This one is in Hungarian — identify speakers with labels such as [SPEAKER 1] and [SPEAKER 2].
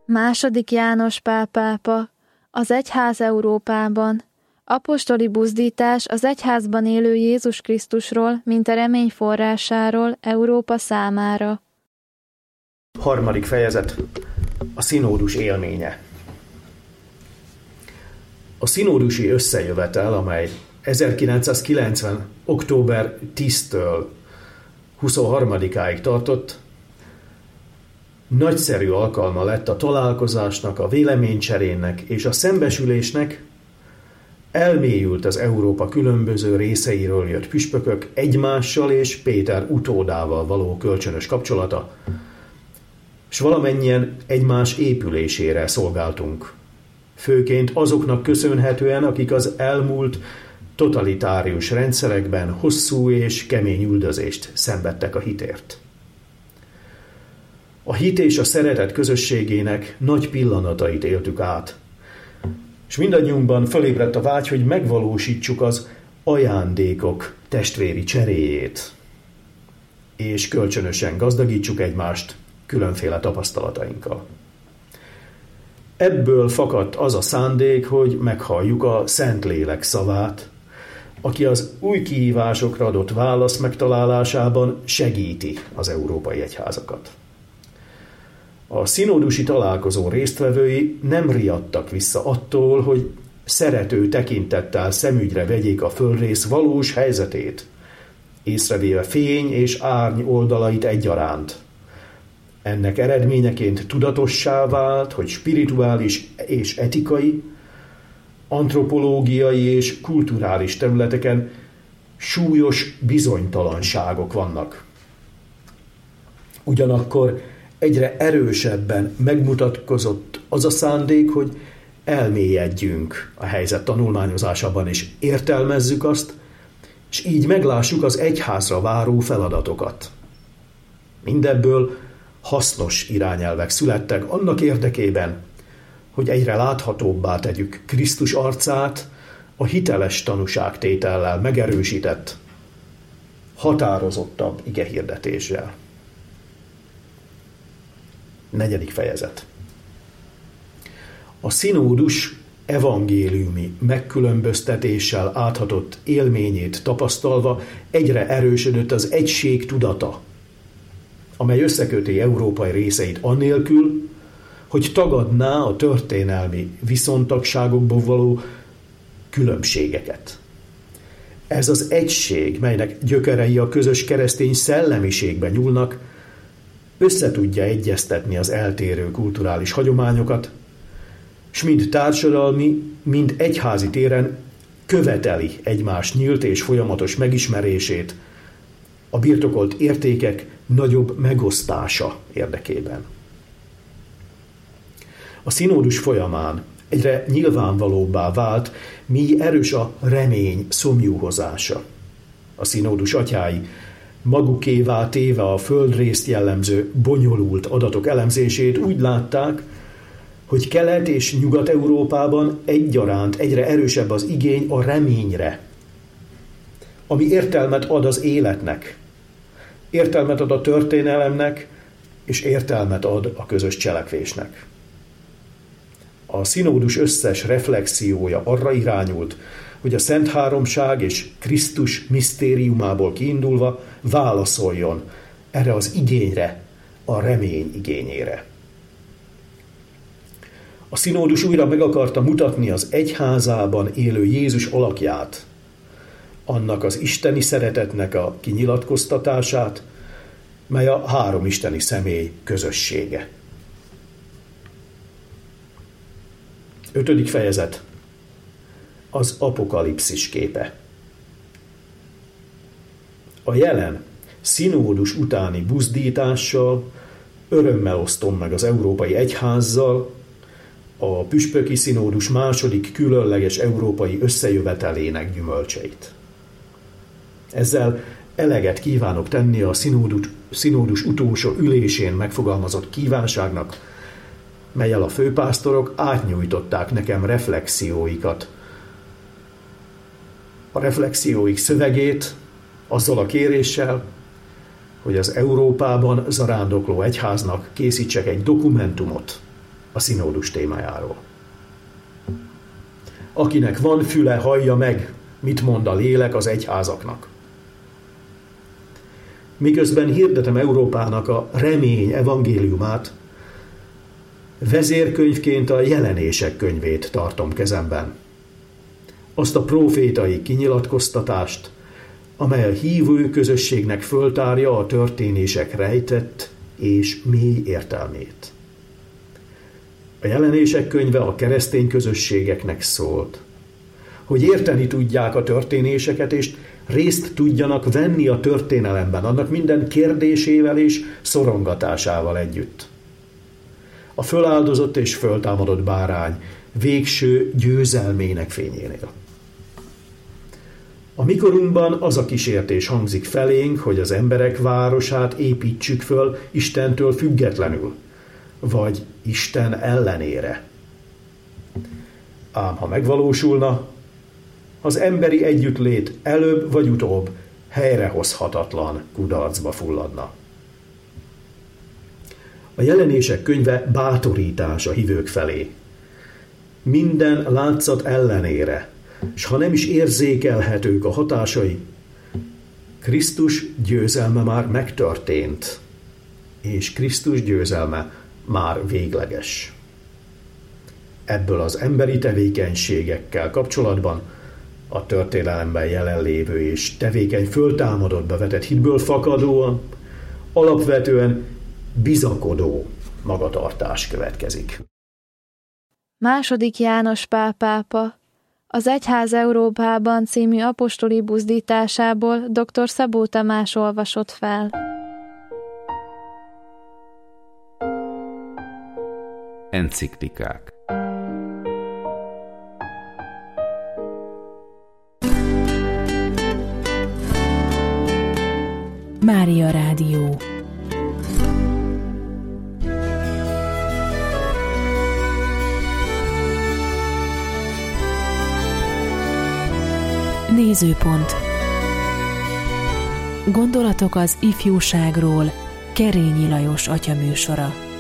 [SPEAKER 1] II. János Pál pápa, az egyház Európában, apostoli buzdítás az egyházban élő Jézus Krisztusról, mint a remény forrásáról Európa számára.
[SPEAKER 2] 3. fejezet. A színódus élménye. A színódusi összejövetel, amely 1990. október 10-től 23-áig tartott, nagyszerű alkalma lett a találkozásnak, a véleménycserének és a szembesülésnek. Elmélyült az Európa különböző részeiről jött püspökök egymással és Péter utódával való kölcsönös kapcsolata, s valamennyien egymás épülésére szolgáltunk. Főként azoknak köszönhetően, akik az elmúlt totalitárius rendszerekben hosszú és kemény üldözést szenvedtek a hitért. A hit és a szeretet közösségének nagy pillanatait éltük át, és mindannyiunkban fölébredt a vágy, hogy megvalósítsuk az ajándékok testvéri cseréjét, és kölcsönösen gazdagítsuk egymást különféle tapasztalatainkkal. Ebből fakadt az a szándék, hogy meghalljuk a Szentlélek szavát, aki az új kihívásokra adott válasz megtalálásában segíti az európai egyházakat. A színódusi találkozó résztvevői nem riadtak vissza attól, hogy szerető tekintettel szemügyre vegyék a földrész valós helyzetét, észrevéve fény és árny oldalait egyaránt. Ennek eredményeként tudatossá vált, hogy spirituális és etikai, antropológiai és kulturális területeken súlyos bizonytalanságok vannak. Ugyanakkor egyre erősebben megmutatkozott az a szándék, hogy elmélyedjünk a helyzet tanulmányozásában, és értelmezzük azt, és így meglássuk az egyházra váró feladatokat. Mindebből hasznos irányelvek születtek annak érdekében, hogy egyre láthatóbbá tegyük Krisztus arcát a hiteles tanúságtétellel megerősített, határozottabb igehirdetéssel. 4. fejezet. A színódus evangéliumi megkülönböztetéssel áthatott élményét tapasztalva egyre erősödött az egység tudata, amely összeköti európai részeit annélkül, hogy tagadná a történelmi viszontagságokból való különbségeket. Ez az egység, melynek gyökerei a közös keresztény szellemiségben nyúlnak, összetudja egyeztetni az eltérő kulturális hagyományokat, s mind társadalmi, mind egyházi téren követeli egymás nyílt és folyamatos megismerését a birtokolt értékek nagyobb megosztása érdekében. A színódus folyamán egyre nyilvánvalóbbá vált, mi erős a remény szomjúhozása. A színódus atyái magukévá téve a földrészt jellemző bonyolult adatok elemzését úgy látták, hogy Kelet- és Nyugat-Európában egyaránt egyre erősebb az igény a reményre, ami értelmet ad az életnek, értelmet ad a történelemnek, és értelmet ad a közös cselekvésnek. A színódus összes reflexiója arra irányult, hogy a Szent Háromság és Krisztus misztériumából kiindulva válaszoljon erre az igényre, a remény igényére. A színódus újra meg akarta mutatni az egyházában élő Jézus alakját, annak az isteni szeretetnek a kinyilatkoztatását, mely a három isteni személy közössége. 5. fejezet. Az apokalipszis képe. A jelen színódus utáni buzdítással örömmel osztom meg az Európai Egyházzal a püspöki színódus második különleges európai összejövetelének gyümölcseit. Ezzel eleget kívánok tenni a színódus utolsó ülésén megfogalmazott kívánságnak, mellyel a főpásztorok átnyújtották nekem reflexióikat. A reflexióik szövegét azzal a kéréssel, hogy az Európában zarándokló egyháznak készítsek egy dokumentumot, a színódus témájáról. Akinek van füle, hallja meg, mit mond a lélek az egyházaknak. Miközben hirdetem Európának a remény evangéliumát, vezérkönyvként a Jelenések könyvét tartom kezemben. Azt a prófétai kinyilatkoztatást, amely a hívő közösségnek föltárja a történések rejtett és mély értelmét. A Jelenések könyve a keresztény közösségeknek szólt, hogy érteni tudják a történéseket, és részt tudjanak venni a történelemben, annak minden kérdésével és szorongatásával együtt. A föláldozott és föltámadott bárány végső győzelmének fényénél. A mikorunkban az a kísértés hangzik felénk, hogy az emberek városát építsük föl Istentől függetlenül, vagy Isten ellenére. Ám ha megvalósulna, az emberi együttlét előbb vagy utóbb helyrehozhatatlan kudarcba fulladna. A Jelenések könyve bátorítás a hívők felé. Minden látszat ellenére, s ha nem is érzékelhetők a hatásai, Krisztus győzelme már megtörtént, és Krisztus győzelme már végleges. Ebből az emberi tevékenységekkel kapcsolatban a történelemben jelenlévő és tevékeny föltámadott bevetett hitből fakadóan, alapvetően bizakodó magatartás következik.
[SPEAKER 1] II. János Pál pápa az Egyház Európában című apostoli buzdításából dr. Szabó Tamás olvasott fel.
[SPEAKER 3] Enciklikák.
[SPEAKER 4] Mária Rádió. Nézőpont. Gondolatok az ifjúságról. Kerényi Lajos atyaműsora.